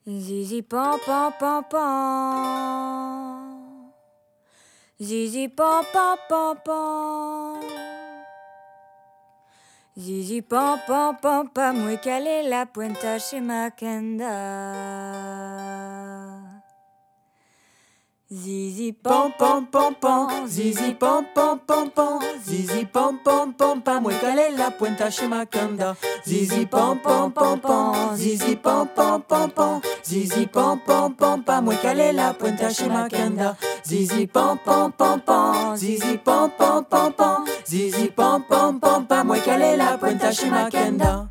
Zizi pam pam pam pam. Zizi pam pam pam pam. Zizi pam pam pam pam. Muy calé la puenta chez Makanda. Zizi pam pam pam pam. Zizi pam pam pam pam. Zizi pam pam pam pam. Muy calé la puenta chez Makanda. Zizi pam pam pam pam. Zizi pam pam pam pam. Zizi pam pam pam pam. Muy calé la puenta chez Makanda. Zizi pam pam pam pam. Zizi pam pam pam pam. Zizi pam pam pam pam. Muy calé la puenta chez Makanda.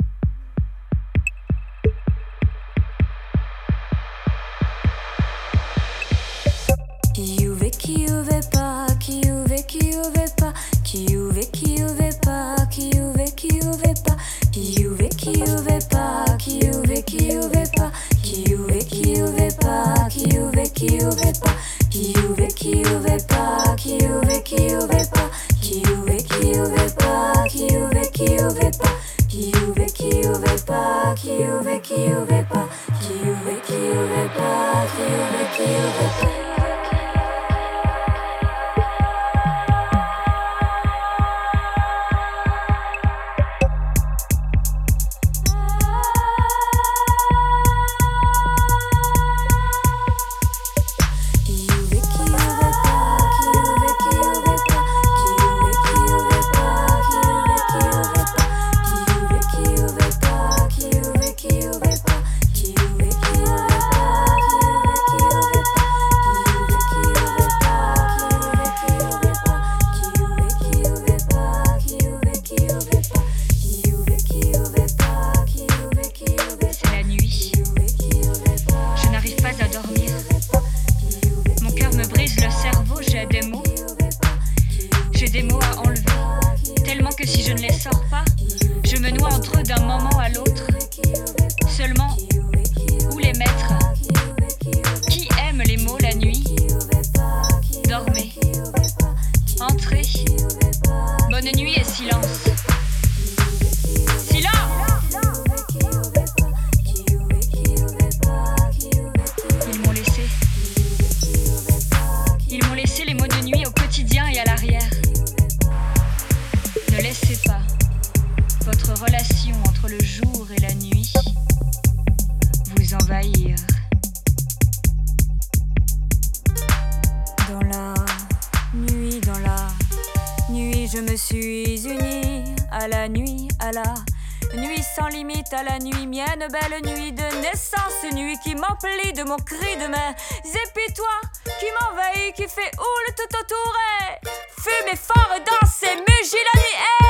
Kiuve pas, kiuve pas, kiuve pas, kiuve pas, kiuve pas, kiuve pas, kiuve pas, kiuve pas, kiuve pas, kiuve pas, kiuve pas, kiuve pas, kiuve pas, kiuve pas, kiuve pas, kiuve pas, kiuve pas. À la nuit mienne, belle nuit de naissance, nuit qui m'emplit de mon cri de main. Et puis toi, qui m'envahit, qui fait houle tout autour, et fume et fort dans ces mugies la nuit.